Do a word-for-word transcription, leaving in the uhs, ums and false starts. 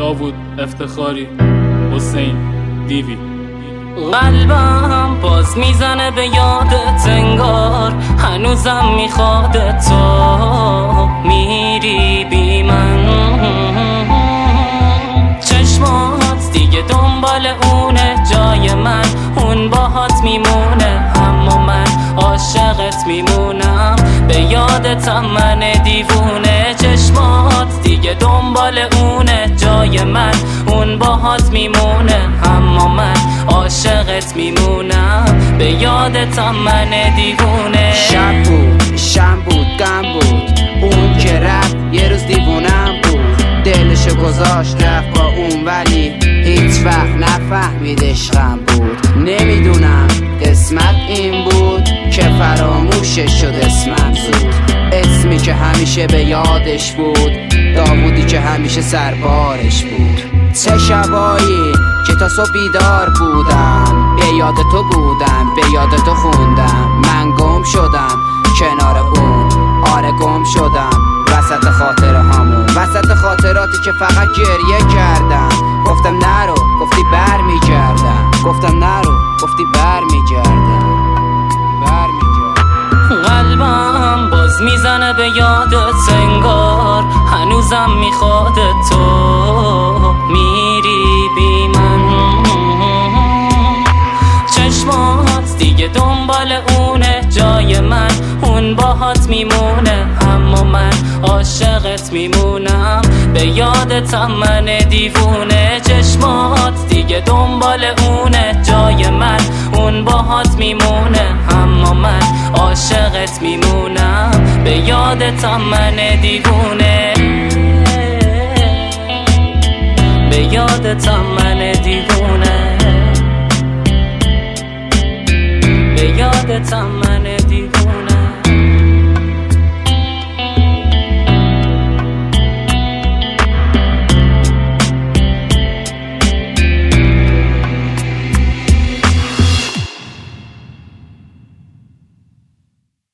داوود افتخاری، حسین دیوی. قلبم باز میزنه به یادت، انگار هنوزم میخواد تو میری بی من. چشمات دیگه دنبال اونه، جای من اون باهات میمونه، اما من عاشقت میمونم، به یادتم من دیوونه. چشمات دیگه دنبال اونه، جای من اون باهات میمونه، اما من عاشقت میمونم، به یادتم من دیوونه. شب بود، شم بود، غم بود، اون که رفت یه روز دیوونم بود. دلشو گذاشت رفت با اون، ولی هیچ وقت نفهمید عشقم بود. نمیدونم قسمت این بود که فراموشش شد اسمم زود. اسمی که همیشه به یادش بود، داوودی که همیشه سربارش بود. چه شبایی که تا صبح بیدار بودم، به یاد تو بودم، به یاد تو خوندم. من گم شدم کنار اون، آره گم شدم وسط خاطره هامون، وسط خاطراتی که فقط گریه کردم. گفتم نرو، گفتی بر میگردم، گفتم نرو، گفتی بر میگردم، بر میگردم. قلبم باز میزنه به یادت، انگار هنوزم میخواد تو میری بی من. چشمات دیگه دنبال اونه، جای من اون باهات میمونه، اما من عاشقت میمونم، به یادتم من دیوونه. چشمات دیگه دنبال اونه، جای من اون باهات میمونه، اما من عاشقت میمونم، به یادتم من دیوونه، به یادتم من دیوونه، به یادتم من